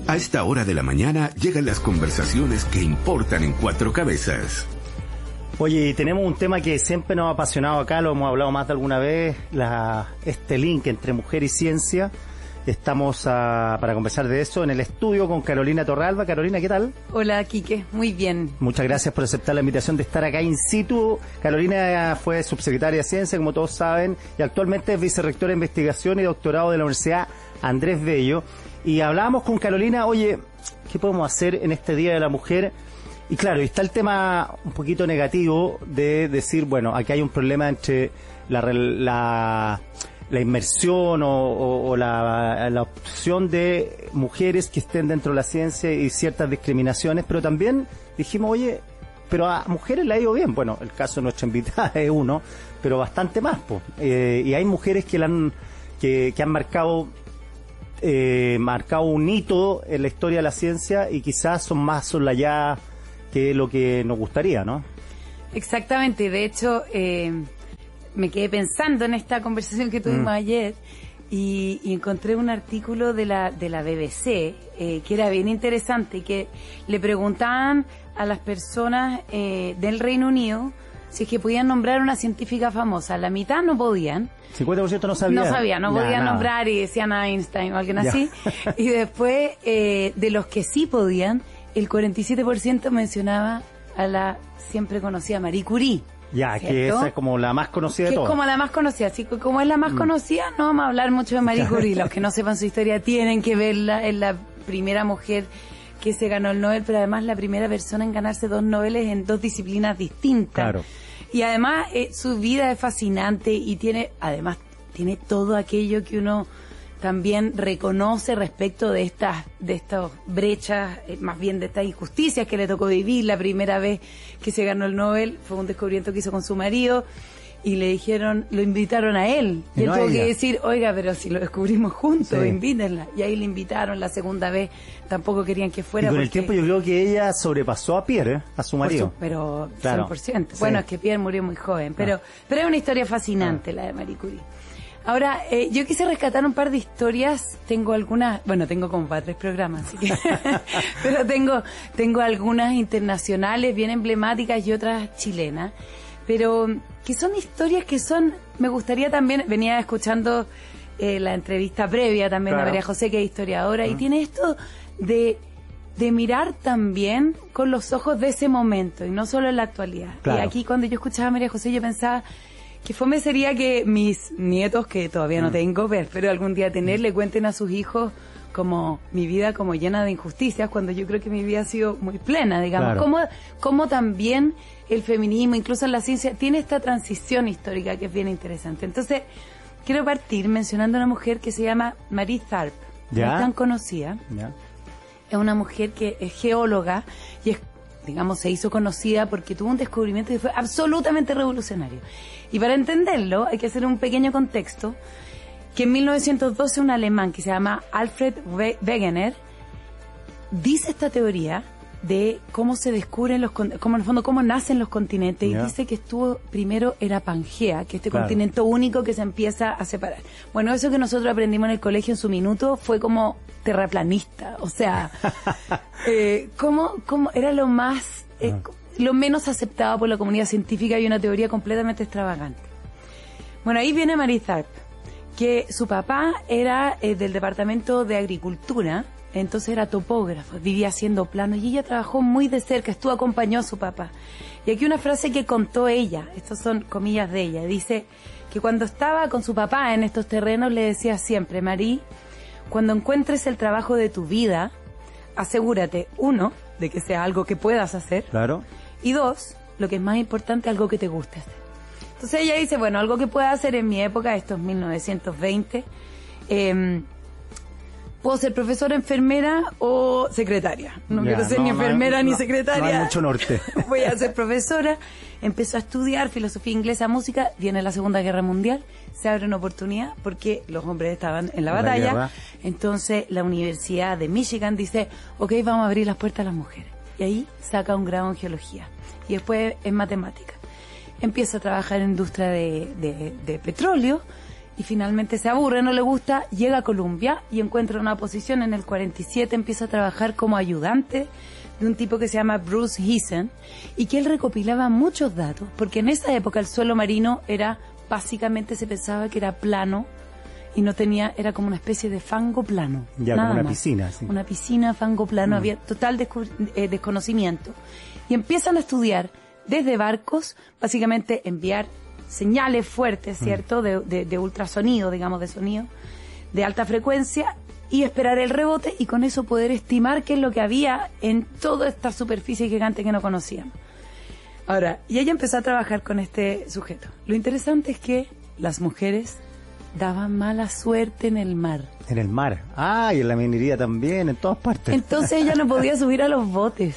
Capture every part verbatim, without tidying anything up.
A esta hora de la mañana llegan las conversaciones que importan en Cuatro Cabezas. Oye, tenemos un tema que siempre nos ha apasionado acá, lo hemos hablado más de alguna vez, la, este link entre mujer y ciencia. Estamos a, para conversar de eso en el estudio con Carolina Torralba. Carolina, ¿qué tal? Hola, Quique, muy bien. Muchas gracias por aceptar la invitación de estar acá in situ. Carolina fue subsecretaria de Ciencia, como todos saben, y actualmente es vicerrectora de Investigación y Doctorado de la Universidad Andrés Bello. Y hablábamos con Carolina, oye, ¿qué podemos hacer en este Día de la Mujer? Y claro, y está el tema un poquito negativo de decir, bueno, aquí hay un problema entre la... la la inmersión o, o, o la, la opción de mujeres que estén dentro de la ciencia y ciertas discriminaciones, pero también dijimos, oye, pero a mujeres le ha ido bien. Bueno, el caso de nuestra invitada es uno, pero bastante más, pues. Eh, y hay mujeres que, la han, que, que han marcado, eh, marcado un hito en la historia de la ciencia y quizás son más soslayadas que lo que nos gustaría, ¿no? Exactamente, de hecho... Eh... me quedé pensando en esta conversación que tuvimos mm. ayer y, y encontré un artículo de la de la B B C eh, que era bien interesante y que le preguntaban a las personas eh, del Reino Unido si es que podían nombrar una científica famosa. La mitad no podían. cincuenta por ciento no sabía. No sabía, no nah, podían nada. nombrar y decían a Einstein o alguien ya. así. Y después, eh, de los que sí podían, el cuarenta y siete por ciento mencionaba a la siempre conocida Marie Curie. Ya, ¿cierto? que esa es como la más conocida que de todas. Es como la más conocida, así que como es la más mm. conocida, no vamos a hablar mucho de Marie Curie. Los que no sepan su historia tienen que verla. Es la primera mujer que se ganó el Nobel, pero además la primera persona en ganarse dos Nobeles en dos disciplinas distintas. Claro. Y además eh, su vida es fascinante y tiene, además, tiene todo aquello que uno también reconoce respecto de estas de estas brechas, eh, más bien de estas injusticias que le tocó vivir. La primera vez que se ganó el Nobel fue un descubrimiento que hizo con su marido y le dijeron, lo invitaron a él. Y, y él no tuvo que decir, oiga, pero si lo descubrimos juntos, sí. invítenla. Y ahí le invitaron. La segunda vez tampoco querían que fuera. Y con porque... el tiempo yo creo que ella sobrepasó a Pierre, ¿eh? A su marido. Su, pero claro. cien por ciento. Sí. Bueno, es que Pierre murió muy joven. Pero, ah. pero es una historia fascinante ah. la de Marie Curie. Ahora, eh, yo quise rescatar un par de historias, tengo algunas, bueno, tengo como para tres programas, así que, pero tengo, tengo algunas internacionales bien emblemáticas y otras chilenas, pero que son historias que son, me gustaría también, venía escuchando eh, la entrevista previa también claro. de María José, que es historiadora, uh-huh. y tiene esto de, de mirar también con los ojos de ese momento, y no solo en la actualidad. Claro. Y aquí cuando yo escuchaba a María José, yo pensaba... que fome sería que mis nietos, que todavía no tengo, pero espero algún día tener, le cuenten a sus hijos como mi vida como llena de injusticias, cuando yo creo que mi vida ha sido muy plena, digamos. Claro. Como, como también el feminismo, incluso en la ciencia, tiene esta transición histórica que es bien interesante. Entonces, quiero partir mencionando a una mujer que se llama Marie Tharp. ¿Ya? No es tan conocida. ¿Ya? Es una mujer que es geóloga y es, digamos, se hizo conocida porque tuvo un descubrimiento que fue absolutamente revolucionario. Y para entenderlo hay que hacer un pequeño contexto, que en mil novecientos doce un alemán que se llama Alfred Wegener dice esta teoría de cómo se descubren los, cómo en el fondo cómo nacen los continentes, yeah. y dice que estuvo primero era Pangea, que este claro. continente único que se empieza a separar. Bueno, eso que nosotros aprendimos en el colegio en su minuto fue como terraplanista, o sea, eh, cómo, cómo era lo más... Eh, ah. lo menos aceptado por la comunidad científica y una teoría completamente extravagante. Bueno, ahí viene Marie Tharp, que su papá era eh, del departamento de agricultura, entonces era topógrafo, vivía haciendo planos y ella trabajó muy de cerca, estuvo, acompañó a su papá. Y aquí una frase que contó ella, estas son comillas de ella, dice que cuando estaba con su papá en estos terrenos le decía siempre, Marie, cuando encuentres el trabajo de tu vida, asegúrate, uno, de que sea algo que puedas hacer. Claro. Y dos, lo que es más importante, algo que te guste hacer. Entonces ella dice, bueno, algo que pueda hacer en mi época, esto es mil novecientos veinte, eh, puedo ser profesora, enfermera o secretaria. No ya, quiero ser no, ni enfermera no, ni no, secretaria. No hay mucho norte. Voy a ser profesora. Empezó a estudiar filosofía inglesa, música, viene la Segunda Guerra Mundial, se abre una oportunidad porque los hombres estaban en la batalla. La Entonces la Universidad de Michigan dice, ok, vamos a abrir las puertas a las mujeres. Y ahí saca un grado en geología y después en matemática. Empieza a trabajar en industria de, de, de petróleo y finalmente se aburre, no le gusta, llega a Columbia y encuentra una posición en el cuarenta y siete, empieza a trabajar como ayudante de un tipo que se llama Bruce Heason y que él recopilaba muchos datos, porque en esa época el suelo marino era, básicamente se pensaba que era plano y no tenía, era como una especie de fango plano. Ya, nada como una más. piscina. Sí. Una piscina, fango plano, Mm. había total descu- eh, desconocimiento. Y empiezan a estudiar desde barcos, básicamente enviar señales fuertes, ¿cierto? De, de, de ultrasonido, digamos, de sonido, de alta frecuencia, y esperar el rebote y con eso poder estimar qué es lo que había en toda esta superficie gigante que no conocíamos. Ahora, y ella empezó a trabajar con este sujeto. Lo interesante es que las mujeres daban mala suerte en el mar. En el mar. Ah, y en la minería también, en todas partes. Entonces ella no podía subir a los botes,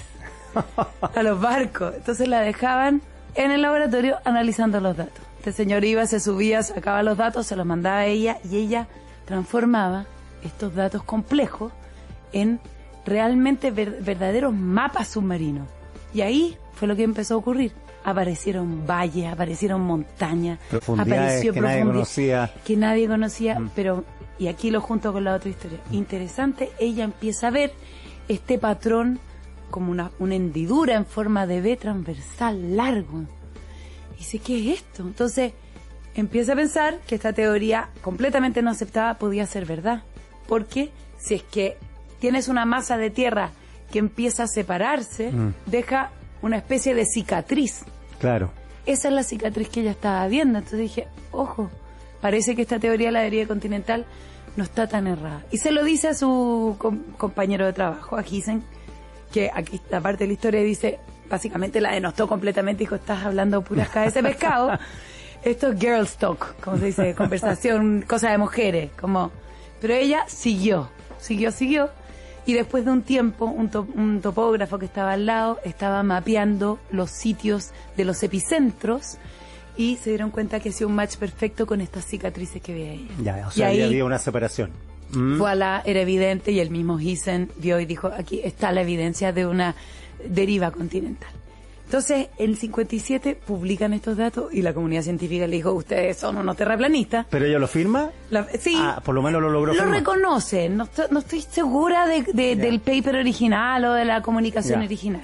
a los barcos. Entonces la dejaban en el laboratorio analizando los datos. Este señor iba, se subía, sacaba los datos, se los mandaba a ella y ella transformaba estos datos complejos en realmente ver, verdaderos mapas submarinos. Y ahí fue lo que empezó a ocurrir. Aparecieron valles, aparecieron montañas, Profundidades apareció que nadie profundidad conocía. que nadie conocía, Mm. pero, y aquí lo junto con la otra historia, interesante, ella empieza a ver este patrón como una, una hendidura en forma de V transversal largo. Y dice, ¿qué es esto? Entonces empieza a pensar que esta teoría completamente no aceptada podía ser verdad, porque si es que tienes una masa de tierra que empieza a separarse, Mm. deja una especie de cicatriz. Claro. Esa es la cicatriz que ella estaba viendo. Entonces dije, ojo, parece que esta teoría de la deriva continental no está tan errada. Y se lo dice a su com- compañero de trabajo, a Heason, que aquí esta parte de la historia dice, básicamente la denostó completamente, dijo, estás hablando puras cabezas de pescado. Esto es girls talk, como se dice, conversación, cosa de mujeres, como... Pero ella siguió, siguió, siguió. Y después de un tiempo, un, to- un topógrafo que estaba al lado estaba mapeando los sitios de los epicentros y se dieron cuenta que hacía un match perfecto con estas cicatrices que veía ella. Ya, o Y sea, ahí, ahí había una separación. Mm. voilà, era evidente y el mismo Heason vio y dijo, aquí está la evidencia de una deriva continental. Entonces, en el cincuenta y siete publican estos datos y la comunidad científica le dijo, ustedes son unos terraplanistas. ¿Pero ella lo firma? La- sí, Ah, por lo menos lo logró lo firmar. reconocen. No, estoy- no estoy segura de, de- Ya. del paper original o de la comunicación Ya. original.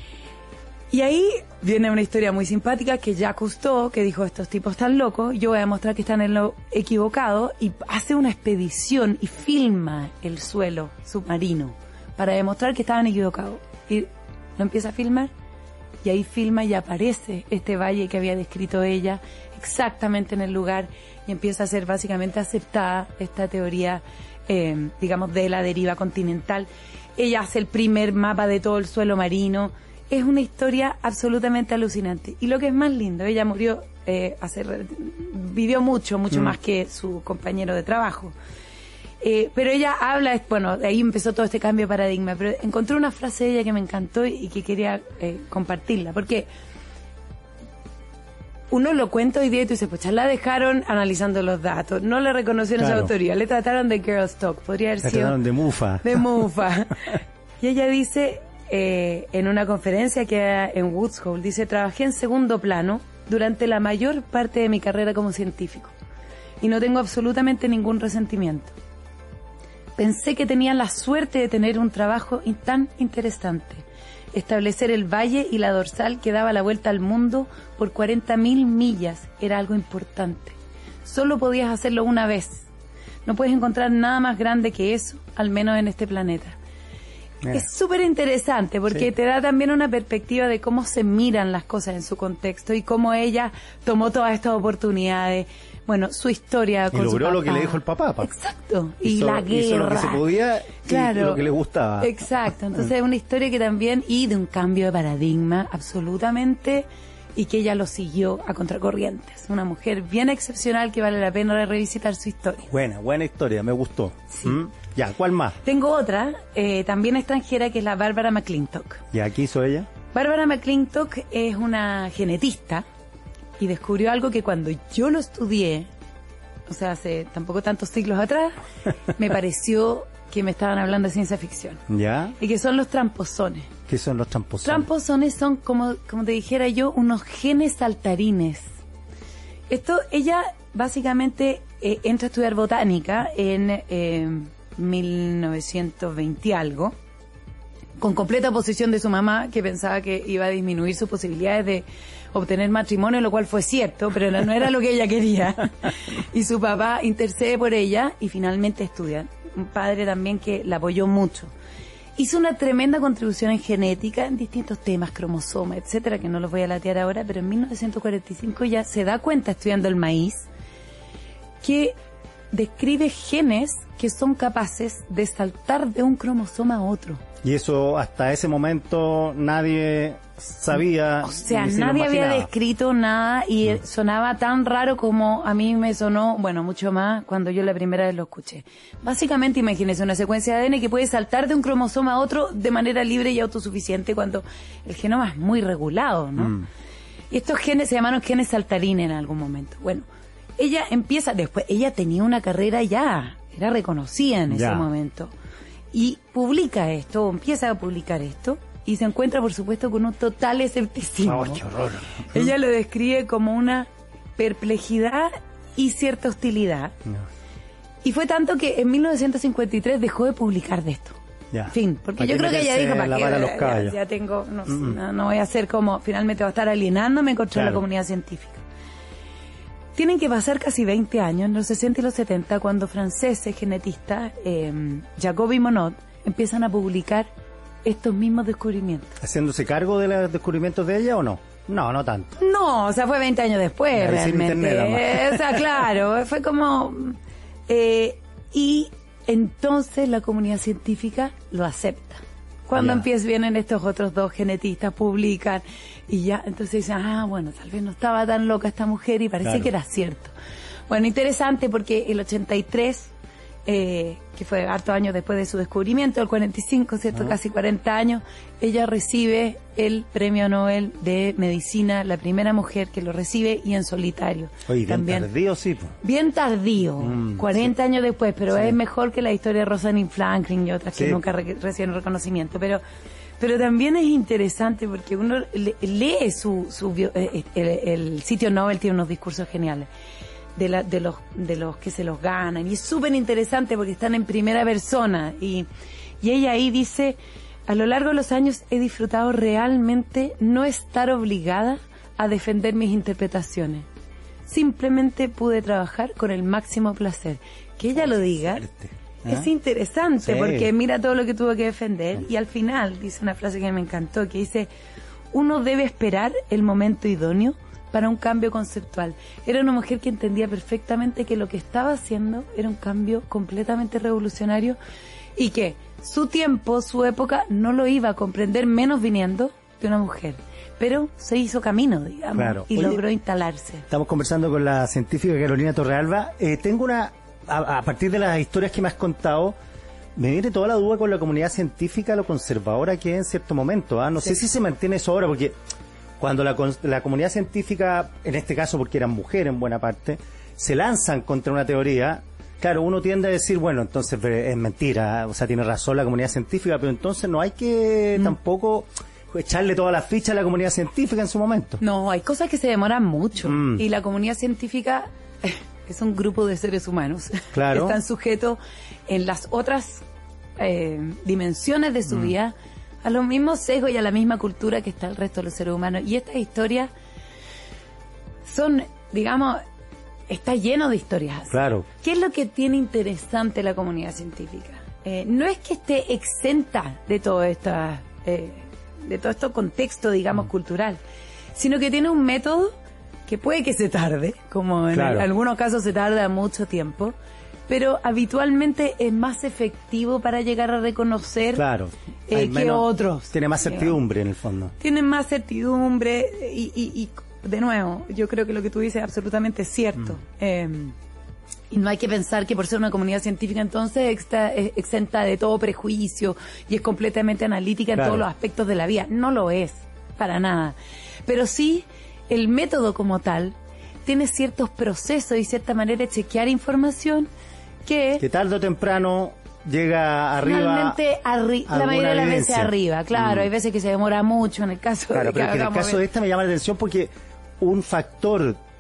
Y ahí viene una historia muy simpática que Jacques Cousteau, que dijo, estos tipos están locos, yo voy a demostrar que están en lo equivocado, y hace una expedición y filma el suelo submarino para demostrar que estaban equivocados. Y lo empieza a filmar, y ahí filma y aparece este valle que había descrito ella exactamente en el lugar, y empieza a ser básicamente aceptada esta teoría, eh, digamos, de la deriva continental. Ella hace el primer mapa de todo el suelo marino. Es una historia absolutamente alucinante. Y lo que es más lindo, ella murió, eh, hace, re- vivió mucho, mucho Mm. más que su compañero de trabajo. Eh, pero ella habla, bueno, de ahí empezó todo este cambio de paradigma, pero encontré una frase de ella que me encantó y, y que quería eh, compartirla, porque uno lo cuenta hoy día y tú dices, pues ya la dejaron analizando los datos, no le reconocieron Claro. esa autoría, le trataron de girls talk, podría haber La sido trataron de mufa. de mufa. Y ella dice, eh, en una conferencia que era en Woods Hole, dice, trabajé en segundo plano durante la mayor parte de mi carrera como científico y no tengo absolutamente ningún resentimiento. Pensé que tenía la suerte de tener un trabajo in- tan interesante. Establecer el valle y la dorsal que daba la vuelta al mundo por cuarenta mil millas era algo importante. Solo podías hacerlo una vez. No puedes encontrar nada más grande que eso, al menos en este planeta. Mira. Es súper interesante porque Sí. te da también una perspectiva de cómo se miran las cosas en su contexto y cómo ella tomó todas estas oportunidades. Bueno, su historia Y con su logró lo que papá. le dijo el papá. pa. Exacto. Y Hizo- la guerra. hizo lo que se podía y Claro. lo que le gustaba. Exacto. Entonces es una historia que también, y de un cambio de paradigma absolutamente, y que ella lo siguió a contracorrientes. Una mujer bien excepcional que vale la pena revisitar su historia. Buena, buena historia, me gustó. Sí. ¿Mm? Ya, ¿cuál más? Tengo otra, eh, también extranjera, que es la Bárbara McClintock. Ya, ¿qué hizo ella? Bárbara McClintock es una genetista y descubrió algo que cuando yo lo estudié, o sea, hace tampoco tantos siglos atrás, me pareció que me estaban hablando de ciencia ficción. ¿Ya? Y que son los tramposones. ¿Qué son los tramposones? Tramposones son, como, como te dijera yo, unos genes saltarines. Esto, ella básicamente eh, entra a estudiar botánica en eh, mil novecientos veinte algo, con completa oposición de su mamá, que pensaba que iba a disminuir sus posibilidades de obtener matrimonio, lo cual fue cierto, pero no era lo que ella quería. Y su papá intercede por ella y finalmente estudia. Un padre también que la apoyó mucho. Hizo una tremenda contribución en genética, en distintos temas, cromosomas, etcétera, que no los voy a latear ahora, pero en mil novecientos cuarenta y cinco ya se da cuenta, estudiando el maíz, que describe genes que son capaces de saltar de un cromosoma a otro. Y eso hasta ese momento nadie sabía. O sea, ni se lo nadie había imaginaba. descrito nada y Mm. sonaba tan raro como a mí me sonó, bueno, mucho más cuando yo la primera vez lo escuché. Básicamente, imagínese una secuencia de A D N que puede saltar de un cromosoma a otro de manera libre y autosuficiente cuando el genoma es muy regulado, ¿no? Mm. Y estos genes se llamaron genes saltarines en algún momento. Bueno, ella empieza, después, ella tenía una carrera ya, era reconocida en Ya. ese momento. Y publica esto, o empieza a publicar esto, y se encuentra, por supuesto, con un total escepticismo. Ay, qué horror. Ella lo describe como una perplejidad y cierta hostilidad. No. Y fue tanto que en mil novecientos cincuenta y tres dejó de publicar de esto. Ya. Fin, porque ¿Para yo qué creo que ella meterse dijo, ¿para la qué? vara a los Ya- caballos? Ya, tengo, no, sé, Mm. no, no voy a hacer como, finalmente va a estar alienándome contra Claro. la comunidad científica. Tienen que pasar casi veinte años, en los sesenta y los setenta, cuando franceses genetistas, eh, Jacob y Monod, empiezan a publicar estos mismos descubrimientos. ¿Haciéndose cargo de los descubrimientos de ella o no? No, no tanto. No, o sea, fue veinte años después, Ya, sin realmente. internet, además. Eh, o sea, claro, fue como... Eh, y entonces la comunidad científica lo acepta. Cuando Ya. empiezan, vienen estos otros dos genetistas, publican, y ya, entonces dicen, ah, bueno, tal vez no estaba tan loca esta mujer, y parece Claro. que era cierto. Bueno, interesante porque el ochenta y tres, eh, que fue hartos años después de su descubrimiento, el cuarenta y cinco, ¿cierto? Ah. Casi cuarenta años, ella recibe el premio Nobel de Medicina, la primera mujer que lo recibe, y en solitario. Oye, bien también. tardío, sí. Po. Bien tardío, Mm, cuarenta años después, pero Sí. es mejor que la historia de Rosalind Franklin y otras que Sí. nunca re- recibieron reconocimiento. Pero pero también es interesante porque uno le- lee su, su bio- eh, el, el sitio Nobel tiene unos discursos geniales de, la, de, los, de los que se los ganan. Y es súper interesante porque están en primera persona. Y, y ella ahí dice, a lo largo de los años he disfrutado realmente no estar obligada a defender mis interpretaciones. Simplemente pude trabajar con el máximo placer. Que ella lo diga Fuerte, ¿eh? es interesante, Sí. porque mira todo lo que tuvo que defender, y al final dice una frase que me encantó, que dice, uno debe esperar el momento idóneo para un cambio conceptual. Era una mujer que entendía perfectamente que lo que estaba haciendo era un cambio completamente revolucionario y que su tiempo, su época, no lo iba a comprender, menos viniendo de una mujer. Pero se hizo camino, digamos, Claro. y Oye, logró instalarse. Estamos conversando con la científica Carolina Torrealba. Eh, tengo una, a, a partir de las historias que me has contado, me viene toda la duda con la comunidad científica, lo conservadora que es en cierto momento. ¿ah? No Sí. sé si se mantiene eso ahora, porque cuando la, con- la comunidad científica, en este caso porque eran mujeres en buena parte, se lanzan contra una teoría, claro, uno tiende a decir, bueno, entonces eh, es mentira, o sea, tiene razón la comunidad científica, pero entonces no hay que Mm. tampoco echarle todas las fichas a la comunidad científica en su momento. No, hay cosas que se demoran mucho. Mm. Y la comunidad científica es un grupo de seres humanos. Claro. Que están sujetos en las otras eh, dimensiones de su Mm. vida a los mismos sesgos y a la misma cultura que está el resto de los seres humanos. Y estas historias son, digamos, está lleno de historias. Claro. ¿Qué es lo que tiene interesante la comunidad científica? Eh, no es que esté exenta de todo esta, eh, de todo este contexto, digamos, cultural, sino que tiene un método que puede que se tarde, como en Claro. algunos casos se tarda mucho tiempo, pero habitualmente es más efectivo para llegar a reconocer Claro. eh, Hay que menos- otros. Tiene más digamos. certidumbre en el fondo. Tienen más certidumbre y, y, y, de nuevo, yo creo que lo que tú dices es absolutamente cierto. Mm. Eh, y no hay que pensar que por ser una comunidad científica entonces está eh, exenta de todo prejuicio y es completamente analítica en Claro. todos los aspectos de la vida. No lo es, para nada. Pero sí, el método como tal tiene ciertos procesos y cierta manera de chequear información que... Que tarde o temprano llega arriba. Finalmente, arri- la alguna mayoría de las veces evidencia. arriba, claro. Mm. Hay veces que se demora mucho en el caso Claro, de que pero es que en el hagamos caso ver- de esta me llama la atención porque un factor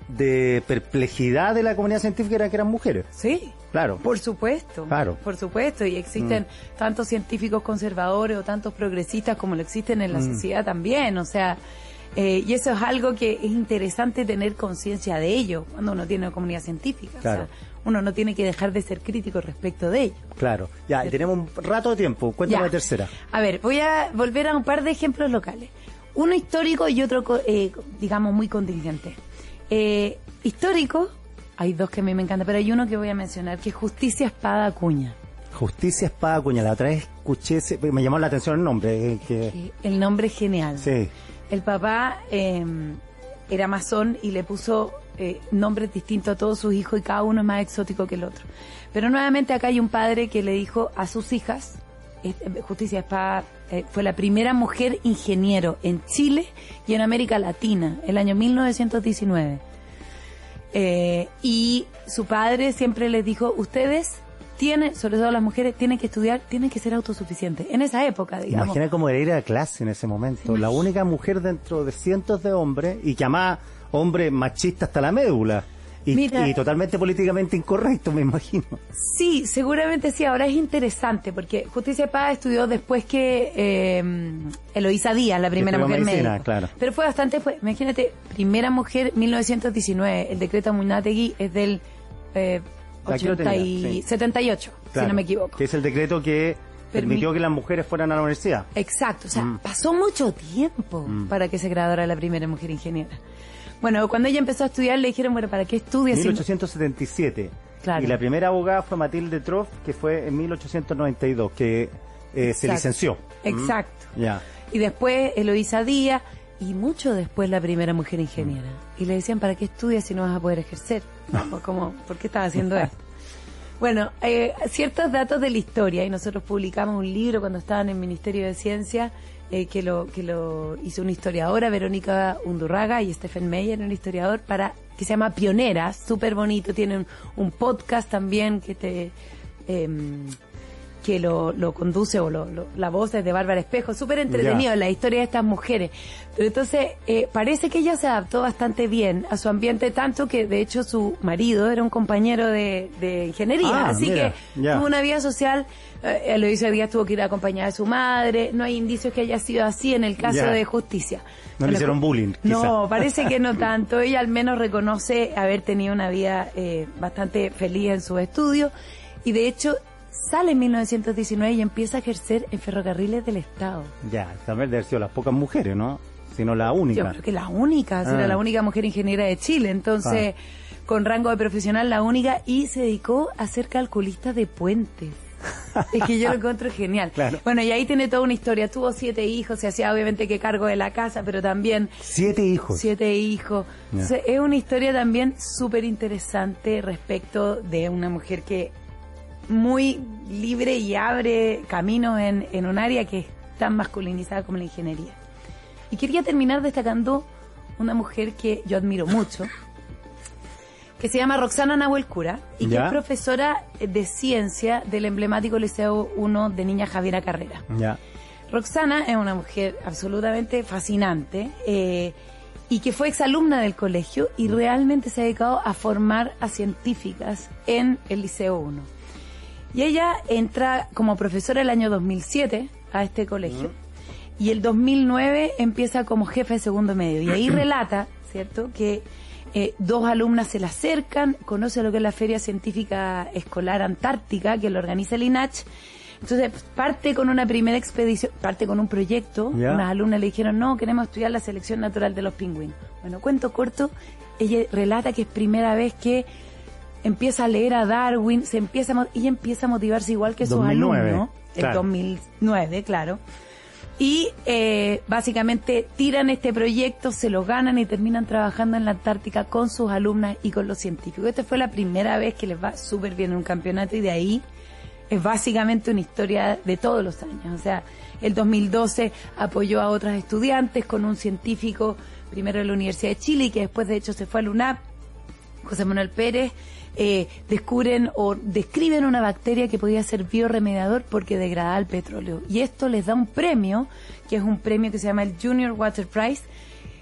de perplejidad de la comunidad científica era que eran mujeres. Sí. Claro. Por supuesto. Claro. Por supuesto. Y existen mm. tantos científicos conservadores o tantos progresistas como lo existen en la mm. sociedad también. O sea, eh, y eso es algo que es interesante tener conciencia de ello cuando uno tiene una comunidad científica. Claro. O sea, uno no tiene que dejar de ser crítico respecto de ello. Claro. Ya, y tenemos un rato de tiempo. Cuéntame la tercera. A ver, voy a volver a un par de ejemplos locales. Uno histórico y otro, eh, digamos, muy contingente. Eh, histórico, hay dos que a mí me encantan, pero hay uno que voy a mencionar, que es Justicia Espada Acuña. Justicia Espada Acuña, la otra vez escuché, me llamó la atención el nombre. Eh, que... Sí, el nombre es genial. Sí. El papá eh, era masón y le puso eh, nombres distintos a todos sus hijos y cada uno es más exótico que el otro. Pero nuevamente acá hay un padre que le dijo a sus hijas, eh, Justicia Espada eh, fue la primera mujer ingeniero en Chile y en América Latina, el año mil novecientos diecinueve. Eh, y su padre siempre les dijo, ustedes tienen, sobre todo las mujeres, tienen que estudiar, tienen que ser autosuficientes. En esa época, digamos. Imagina cómo era ir a clase en ese momento. La única mujer dentro de cientos de hombres, y que además hombre machista hasta la médula. Y, Mira, y totalmente políticamente incorrecto, me imagino. Sí, seguramente sí. Ahora es interesante, porque Justicia Espada estudió después que eh, Eloísa Díaz, la primera mujer médica. Claro. Pero fue bastante, fue, imagínate, primera mujer, mil novecientos diecinueve. El decreto Muñategui es del eh, ochenta y, sí. setenta y ocho, claro, si no me equivoco. Que es el decreto que permitió que las mujeres fueran a la universidad. Exacto, o sea, mm. pasó mucho tiempo mm. para que se graduara la primera mujer ingeniera. Bueno, cuando ella empezó a estudiar le dijeron, bueno, ¿para qué estudias? mil ochocientos setenta y siete. Claro. Y la primera abogada fue Matilde Troff, que fue en mil ochocientos noventa y dos, que eh, se licenció. Exacto. Mm. Ya. Y después Eloísa Díaz, y mucho después la primera mujer ingeniera. Mm. Y le decían, ¿para qué estudias si no vas a poder ejercer? O como, ¿por qué estás haciendo esto? Bueno, eh, ciertos datos de la historia, y nosotros publicamos un libro cuando estaban en el Ministerio de Ciencia, eh, que lo que lo hizo una historiadora, Verónica Undurraga, y Stephen Meyer, un historiador, para que se llama Pioneras, súper bonito, tiene un, un podcast también que te eh, que lo, lo conduce, o lo, lo, la voz es de Bárbara Espejo, súper entretenido, yeah. La historia de estas mujeres. Pero entonces, eh, parece que ella se adaptó bastante bien a su ambiente, tanto que de hecho su marido era un compañero de, de ingeniería, ah, así mira, que yeah. tuvo una vida social. eh, Eloísa Díaz tuvo que ir a acompañar a su madre, no hay indicios que haya sido así en el caso yeah. de Justicia. No le hicieron bullying, quizá. No, parece que no tanto. Ella al menos reconoce haber tenido una vida eh, bastante feliz en sus estudios, y de hecho sale en mil novecientos diecinueve y empieza a ejercer en Ferrocarriles del Estado. Ya, también debe haber sido las pocas mujeres, ¿no? Sino la única. Yo creo que la única, ah. era la única mujer ingeniera de Chile, entonces ah. con rango de profesional la única, y se dedicó a ser calculista de puentes. Es que yo lo encuentro genial. Claro. Bueno, y ahí tiene toda una historia. Tuvo siete hijos, se hacía obviamente que cargo de la casa, pero también... Siete hijos. Siete hijos. Yeah. Entonces, es una historia también súper interesante respecto de una mujer que muy libre y abre caminos en, en un área que es tan masculinizada como la ingeniería. Y quería terminar destacando una mujer que yo admiro mucho, que se llama Roxana Nahuel Cura, y ¿Ya? que es profesora de ciencia del emblemático Liceo uno de Niña Javiera Carrera. Ya. Roxana es una mujer absolutamente fascinante, eh, y que fue exalumna del colegio y realmente se ha dedicado a formar a científicas en el Liceo uno. Y ella entra como profesora el año dos mil siete a este colegio, uh-huh. y el dos mil nueve empieza como jefe de segundo medio, y ahí relata, ¿cierto?, que eh, dos alumnas se la acercan, conoce lo que es la Feria Científica Escolar Antártica, que lo organiza el I N A C H. Entonces parte con una primera expedición, parte con un proyecto, yeah. unas alumnas le dijeron, no, queremos estudiar la selección natural de los pingüinos. Bueno, cuento corto, ella relata que es primera vez que empieza a leer a Darwin, se empieza a, ella empieza a motivarse igual que sus dos mil nueve, alumnos, claro. el dos mil nueve, claro, y eh, básicamente tiran este proyecto, se lo ganan y terminan trabajando en la Antártica con sus alumnas y con los científicos. Esta fue la primera vez que les va súper bien en un campeonato, y de ahí es básicamente una historia de todos los años. O sea, el dos mil doce apoyó a otras estudiantes con un científico, primero de la Universidad de Chile, y que después de hecho se fue al U N A P, José Manuel Pérez. Eh, descubren o describen una bacteria que podía ser bioremediador porque degradaba el petróleo, y esto les da un premio, que es un premio que se llama el Junior Water Prize,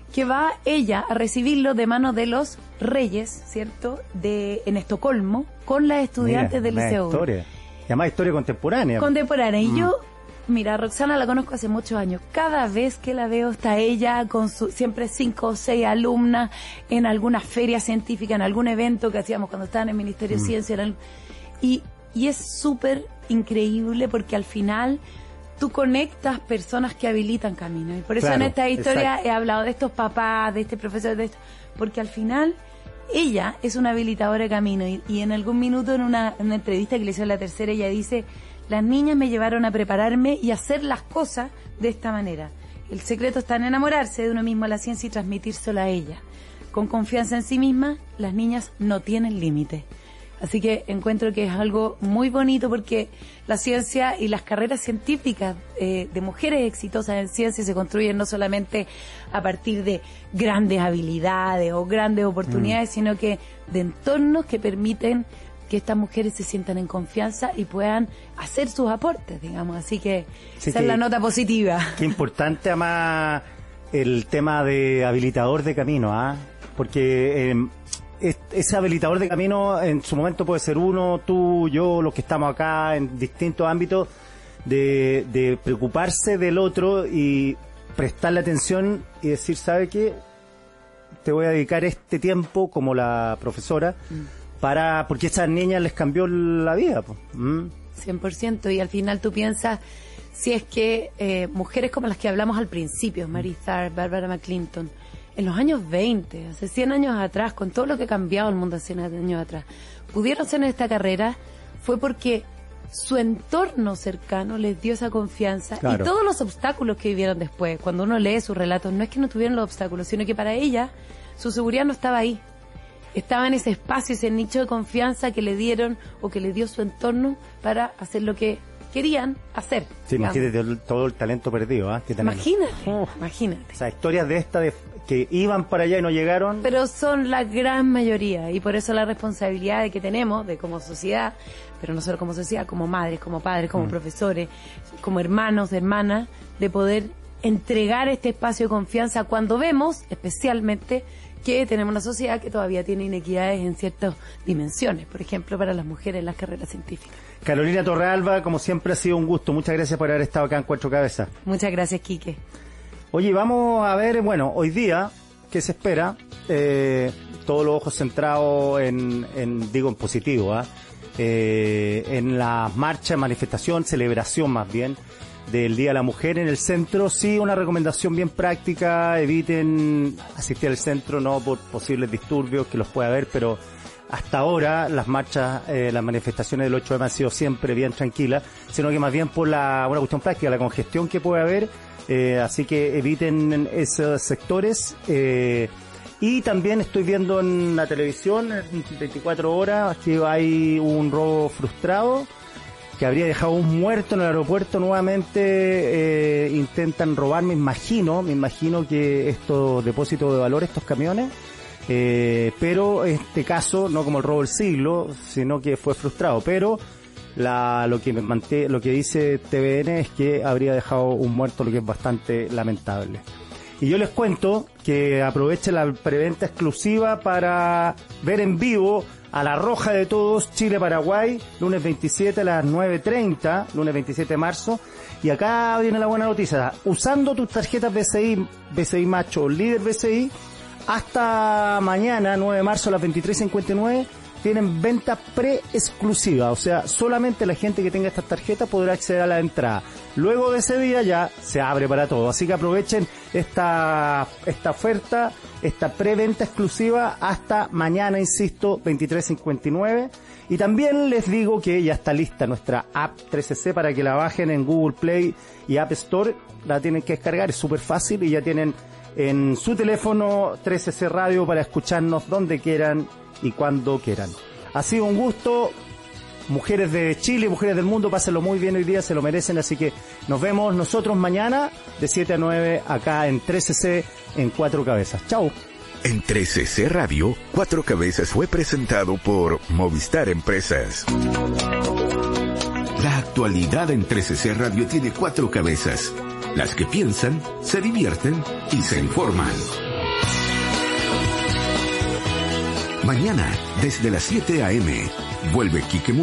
que va ella a recibirlo de manos de los reyes, ¿cierto?, de en Estocolmo, con las estudiantes Mira, del Liceo. Historia. Y además historia contemporánea. Contemporánea. Y Mm. yo, mira, Roxana la conozco hace muchos años. Cada vez que la veo está ella con su, siempre cinco o seis alumnas en alguna feria científica, en algún evento que hacíamos cuando estaba en el Ministerio de Mm. Ciencia. En el- y, y es súper increíble porque al final tú conectas personas que habilitan caminos. Y por eso Claro, en esta historia exacto. he hablado de estos papás, de este profesor, de esto, porque al final ella es una habilitadora de camino y, y en algún minuto en una, en una entrevista que le hizo en La Tercera, ella dice: las niñas me llevaron a prepararme y hacer las cosas de esta manera. El secreto está en enamorarse de uno mismo a la ciencia y transmitírselo a ella. Con confianza en sí misma, las niñas no tienen límites. Así que encuentro que es algo muy bonito porque la ciencia y las carreras científicas eh, de mujeres exitosas en ciencia se construyen no solamente a partir de grandes habilidades o grandes oportunidades, mm. sino que de entornos que permiten que estas mujeres se sientan en confianza y puedan hacer sus aportes, digamos. Así que sí, esa que, es la nota positiva. Qué importante, además, el tema de habilitador de camino, ¿ah? ¿eh? Porque eh, es, ese habilitador de camino en su momento puede ser uno, tú, yo, los que estamos acá en distintos ámbitos, de, de preocuparse del otro y prestarle atención y decir, ¿sabe qué? Te voy a dedicar este tiempo como la profesora, mm. para porque a estas niñas les cambió la vida. ¿Mm? cien por ciento, y al final tú piensas, si es que eh, mujeres como las que hablamos al principio, Mary Tharp, Barbara McClinton, en los años veinte, hace cien años atrás, con todo lo que ha cambiado el mundo hace cien años atrás, pudieron hacer esta carrera, fue porque su entorno cercano les dio esa confianza. Claro. Y todos los obstáculos que vivieron después, cuando uno lee sus relatos, no es que no tuvieron los obstáculos, sino que para ella su seguridad no estaba ahí. Estaba en ese espacio, ese nicho de confianza que le dieron o que le dio su entorno para hacer lo que querían hacer. Sí, imagínate todo el talento perdido, ¿eh? Imagínate, oh, imagínate. O sea, historias de estas de, que iban para allá y no llegaron. Pero son la gran mayoría y por eso la responsabilidad de que tenemos, de como sociedad, pero no solo como sociedad, como madres, como padres, como mm. profesores, como hermanos, hermanas, de poder entregar este espacio de confianza cuando vemos, especialmente, que tenemos una sociedad que todavía tiene inequidades en ciertas dimensiones, por ejemplo, para las mujeres en las carreras científicas. Carolina Torralba, como siempre ha sido un gusto. Muchas gracias por haber estado acá en Cuatro Cabezas. Muchas gracias, Quique. Oye, vamos a ver, bueno, hoy día, ¿qué se espera? Eh, todos los ojos centrados en, en digo, en positivo, ¿eh? Eh, en la marcha, manifestación, celebración más bien, del Día de la Mujer en el centro. Sí, una recomendación bien práctica: eviten asistir al centro, no por posibles disturbios que los pueda haber, pero hasta ahora las marchas, eh, las manifestaciones del ocho de mayo han sido siempre bien tranquilas, sino que más bien por la una cuestión práctica, la congestión que puede haber, eh, así que eviten esos sectores. Eh, y también estoy viendo en la televisión, en veinticuatro horas, que hay un robo frustrado, que habría dejado un muerto en el aeropuerto. Nuevamente eh, intentan robar, me imagino, me imagino que estos depósitos de valor, estos camiones, eh, pero este caso no como el robo del siglo, sino que fue frustrado. Pero la, lo que me mante, lo que dice T V N es que habría dejado un muerto, lo que es bastante lamentable. Y yo les cuento que aproveche la preventa exclusiva para ver en vivo a La Roja de Todos, Chile-Paraguay, lunes veintisiete a las nueve treinta, lunes veintisiete de marzo. Y acá viene la buena noticia: usando tus tarjetas B C I, B C I Macho o Líder B C I, hasta mañana, nueve de marzo a las veintitrés cincuenta y nueve, tienen venta pre-exclusiva. O sea, solamente la gente que tenga estas tarjetas podrá acceder a la entrada. Luego de ese día ya se abre para todo. Así que aprovechen esta, esta oferta, esta preventa exclusiva hasta mañana, insisto, veintitrés cincuenta y nueve. Y también les digo que ya está lista nuestra app tres C C para que la bajen en Google Play y App Store. La tienen que descargar, es súper fácil, y ya tienen en su teléfono tres C C Radio para escucharnos donde quieran y cuando quieran. Ha sido un gusto. Mujeres de Chile, mujeres del mundo, pásenlo muy bien hoy día, se lo merecen, así que nos vemos nosotros mañana de siete a nueve acá en tres C C en Cuatro Cabezas. Chao. En tres C C Radio, Cuatro Cabezas fue presentado por Movistar Empresas. La actualidad en tres C C Radio tiene cuatro cabezas: las que piensan, se divierten y se informan. Mañana, desde las siete a eme, vuelve Quique